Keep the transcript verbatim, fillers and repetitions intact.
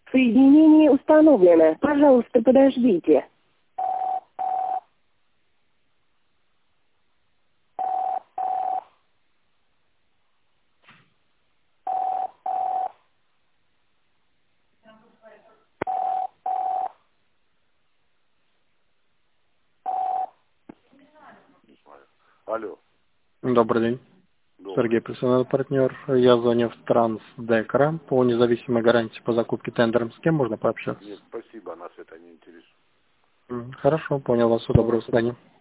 Соединение установлено. Пожалуйста, подождите. Алло. Добрый день. Добрый. Сергей, персональный партнер. Я звоню в Трансдекра по независимой гарантии по закупке тендером. С кем можно пообщаться? Нет, спасибо, нас это не интересует. М, Хорошо, понял вас. Доброго свидания.